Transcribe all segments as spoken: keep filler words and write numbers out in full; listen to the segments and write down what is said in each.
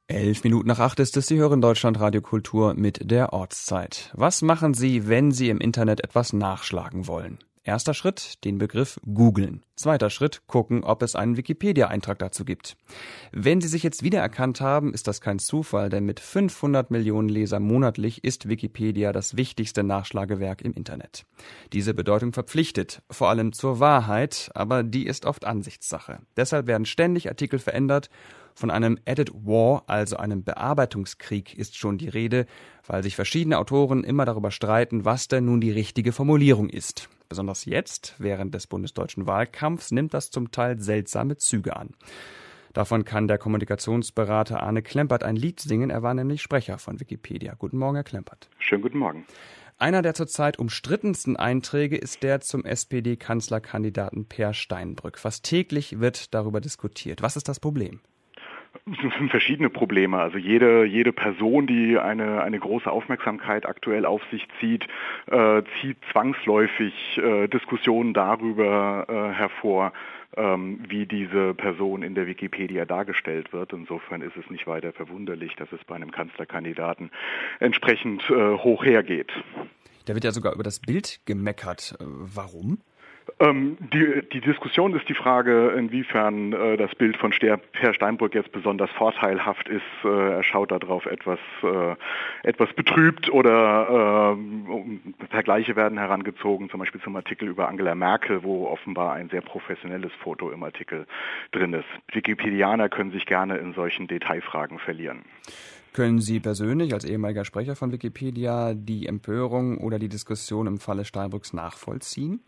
Elf Minuten nach acht ist es, Sie hören Deutschlandradio Kultur mit der Ortszeit. Was machen Sie, wenn Sie im Internet etwas nachschlagen wollen? Erster Schritt, den Begriff googeln. Zweiter Schritt, gucken, ob es einen Wikipedia-Eintrag dazu gibt. Wenn Sie sich jetzt wiedererkannt haben, ist das kein Zufall, denn mit fünfhundert Millionen Lesern monatlich ist Wikipedia das wichtigste Nachschlagewerk im Internet. Diese Bedeutung verpflichtet, vor allem zur Wahrheit, aber die ist oft Ansichtssache. Deshalb werden ständig Artikel verändert. Von einem Edit War, also einem Bearbeitungskrieg, ist schon die Rede, weil sich verschiedene Autoren immer darüber streiten, was denn nun die richtige Formulierung ist. Besonders jetzt, während des bundesdeutschen Wahlkampfs, nimmt das zum Teil seltsame Züge an. Davon kann der Kommunikationsberater Arne Klempert ein Lied singen. Er war nämlich Sprecher von Wikipedia. Guten Morgen, Herr Klempert. Schönen guten Morgen. Einer der zurzeit umstrittensten Einträge ist der zum S P D-Kanzlerkandidaten Peer Steinbrück. Fast täglich wird darüber diskutiert. Was ist das Problem? Es sind verschiedene Probleme. Also jede jede Person, die eine eine große Aufmerksamkeit aktuell auf sich zieht, äh, zieht zwangsläufig äh, Diskussionen darüber äh, hervor, ähm, wie diese Person in der Wikipedia dargestellt wird. Insofern ist es nicht weiter verwunderlich, dass es bei einem Kanzlerkandidaten entsprechend äh, hoch hergeht. Da wird ja sogar über das Bild gemeckert. Warum? Ähm, die, die Diskussion ist die Frage, inwiefern äh, das Bild von Peer Steinbrück jetzt besonders vorteilhaft ist. Äh, er schaut darauf etwas, äh, etwas betrübt oder äh, Vergleiche werden herangezogen, zum Beispiel zum Artikel über Angela Merkel, wo offenbar ein sehr professionelles Foto im Artikel drin ist. Wikipedianer können sich gerne in solchen Detailfragen verlieren. Können Sie persönlich als ehemaliger Sprecher von Wikipedia die Empörung oder die Diskussion im Falle Steinbrücks nachvollziehen?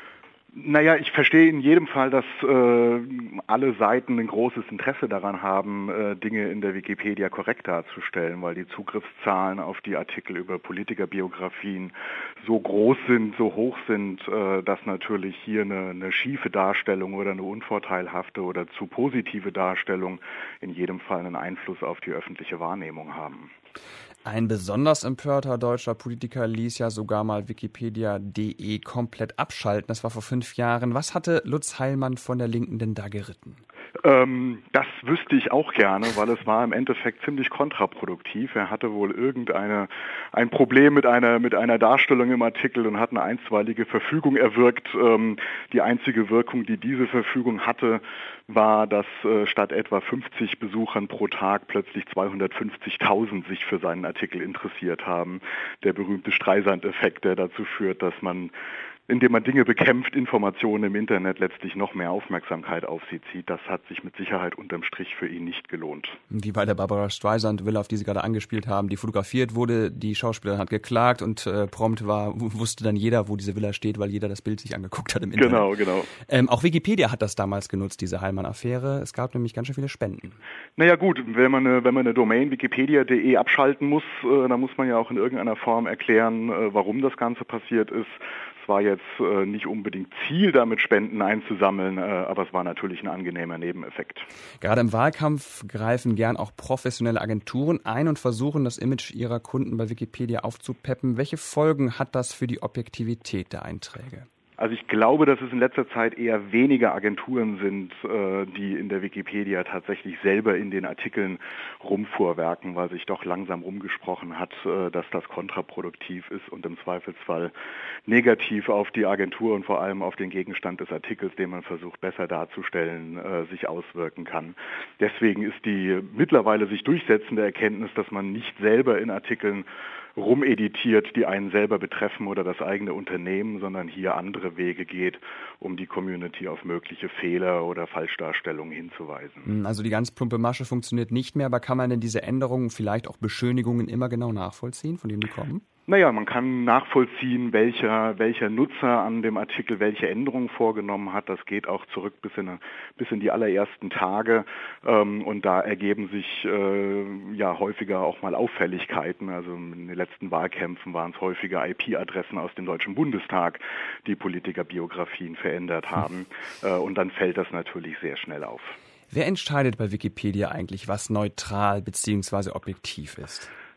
Naja, ich verstehe in jedem Fall, dass äh, alle Seiten ein großes Interesse daran haben, äh, Dinge in der Wikipedia korrekt darzustellen, weil die Zugriffszahlen auf die Artikel über Politikerbiografien so groß sind, so hoch sind, äh, dass natürlich hier eine, eine schiefe Darstellung oder eine unvorteilhafte oder zu positive Darstellung in jedem Fall einen Einfluss auf die öffentliche Wahrnehmung haben. Ein besonders empörter deutscher Politiker ließ ja sogar mal Wikipedia punkt de komplett abschalten. Das war vor fünf Jahren. Was hatte Lutz Heilmann von der Linken denn da geritten? Ähm, das wüsste ich auch gerne, weil es war im Endeffekt ziemlich kontraproduktiv. Er hatte wohl irgendeine ein Problem mit einer mit einer Darstellung im Artikel und hat eine einstweilige Verfügung erwirkt. Ähm, die einzige Wirkung, die diese Verfügung hatte, war, dass äh, statt etwa fünfzig Besuchern pro Tag plötzlich zweihundertfünfzigtausend sich für seinen Artikel interessiert haben. Der berühmte Streisand-Effekt, der dazu führt, dass man, indem man Dinge bekämpft, Informationen im Internet letztlich noch mehr Aufmerksamkeit auf sie zieht. Das hat sich mit Sicherheit unterm Strich für ihn nicht gelohnt. Wie bei der Barbara Streisand-Villa, auf die Sie gerade angespielt haben, die fotografiert wurde, die Schauspielerin hat geklagt und äh, prompt war, wusste dann jeder, wo diese Villa steht, weil jeder das Bild sich angeguckt hat im Internet. Genau, genau. Ähm, auch Wikipedia hat das damals genutzt, diese Heilmann-Affäre. Es gab nämlich ganz schön viele Spenden. Naja gut, wenn man eine, wenn man eine Domain wikipedia punkt de abschalten muss, äh, dann muss man ja auch in irgendeiner Form erklären, äh, warum das Ganze passiert ist. Es war jetzt äh, nicht unbedingt Ziel, damit Spenden einzusammeln, äh, aber es war natürlich ein angenehmer Nebeneffekt. Gerade im Wahlkampf greifen gern auch professionelle Agenturen ein und versuchen, das Image ihrer Kunden bei Wikipedia aufzupeppen. Welche Folgen hat das für die Objektivität der Einträge? Also ich glaube, dass es in letzter Zeit eher weniger Agenturen sind, äh, die in der Wikipedia tatsächlich selber in den Artikeln rumfuhrwerken, weil sich doch langsam rumgesprochen hat, äh, dass das kontraproduktiv ist und im Zweifelsfall negativ auf die Agentur und vor allem auf den Gegenstand des Artikels, den man versucht besser darzustellen, äh, sich auswirken kann. Deswegen ist die mittlerweile sich durchsetzende Erkenntnis, dass man nicht selber in Artikeln rumeditiert, die einen selber betreffen oder das eigene Unternehmen, sondern hier andere Wege geht, um die Community auf mögliche Fehler oder Falschdarstellungen hinzuweisen. Also die ganz plumpe Masche funktioniert nicht mehr, aber kann man denn diese Änderungen, vielleicht auch Beschönigungen immer genau nachvollziehen, von denen die kommen? Naja, man kann nachvollziehen, welcher, welcher Nutzer an dem Artikel welche Änderungen vorgenommen hat. Das geht auch zurück bis in, bis in die allerersten Tage. Ähm, und da ergeben sich äh, ja häufiger auch mal Auffälligkeiten. Also in den letzten Wahlkämpfen waren es häufiger I P-Adressen aus dem Deutschen Bundestag, die Politikerbiografien verändert haben. Äh, und dann fällt das natürlich sehr schnell auf. Wer entscheidet bei Wikipedia eigentlich, was neutral bzw. objektiv ist?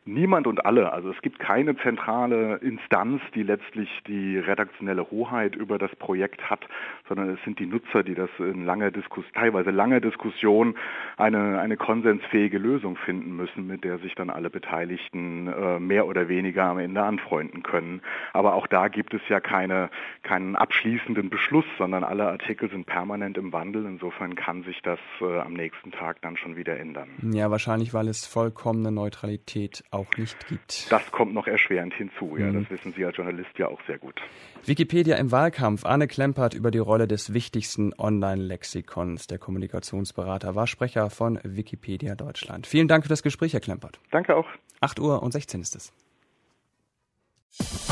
Niemand und alle. Also es gibt keine zentrale Instanz, die letztlich die redaktionelle Hoheit über das Projekt hat, sondern es sind die Nutzer, die das in langer Diskus- teilweise langer Diskussion eine, eine konsensfähige Lösung finden müssen, mit der sich dann alle Beteiligten äh, mehr oder weniger am Ende anfreunden können. Aber auch da gibt es ja keine, keinen abschließenden Beschluss, sondern alle Artikel sind permanent im Wandel. Insofern kann sich das äh, am nächsten Tag dann schon wieder ändern. Ja, wahrscheinlich, weil es vollkommene Neutralität auch nicht gibt. Das kommt noch erschwerend hinzu, ja, mhm. das wissen Sie als Journalist ja auch sehr gut. Wikipedia im Wahlkampf. Arne Klempert über die Rolle des wichtigsten Online-Lexikons. Der Kommunikationsberater war Sprecher von Wikipedia Deutschland. Vielen Dank für das Gespräch, Herr Klempert. Danke auch. acht Uhr und sechzehn ist es.